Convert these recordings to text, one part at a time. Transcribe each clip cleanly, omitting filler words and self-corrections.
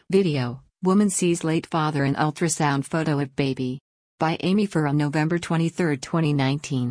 Video: Woman sees late father in ultrasound photo of baby. By Amy Furr on November 23, 2019.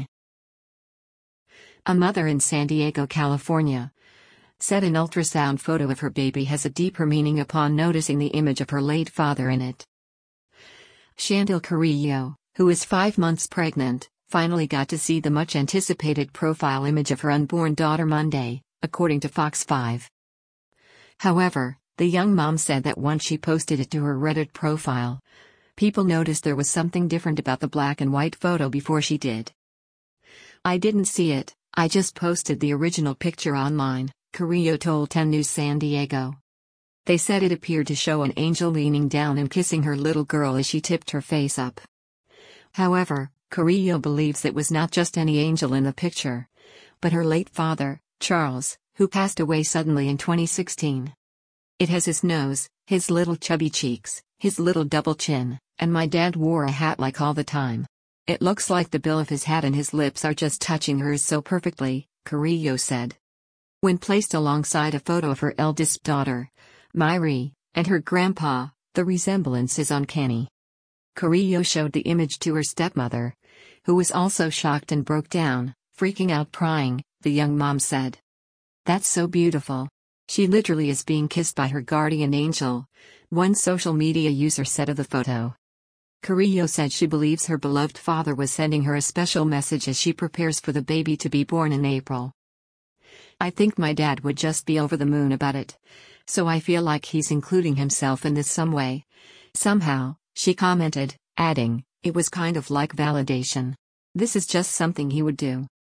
A mother in San Diego, California, said an ultrasound photo of her baby has a deeper meaning upon noticing the image of her late father in it. Shandil Carrillo, who is 5 months pregnant, finally got to see the much-anticipated profile image of her unborn daughter Monday, according to Fox 5. However, the young mom said that once she posted it to her Reddit profile, people noticed there was something different about the black and white photo before she did. "I didn't see it, I just posted the original picture online," Carrillo told 10 News San Diego. They said it appeared to show an angel leaning down and kissing her little girl as she tipped her face up. However, Carrillo believes it was not just any angel in the picture, but her late father, Charles, who passed away suddenly in 2016. "It has his nose, his little chubby cheeks, his little double chin, and my dad wore a hat like all the time. It looks like the bill of his hat and his lips are just touching hers so perfectly," Carrillo said. When placed alongside a photo of her eldest daughter, Myri, and her grandpa, the resemblance is uncanny. Carrillo showed the image to her stepmother, who was also shocked and broke down, freaking out crying, the young mom said. "That's so beautiful. She literally is being kissed by her guardian angel," one social media user said of the photo. Carrillo said she believes her beloved father was sending her a special message as she prepares for the baby to be born in April. "I think my dad would just be over the moon about it. So I feel like he's including himself in this some way. Somehow," she commented, adding, "It was kind of like validation. This is just something he would do."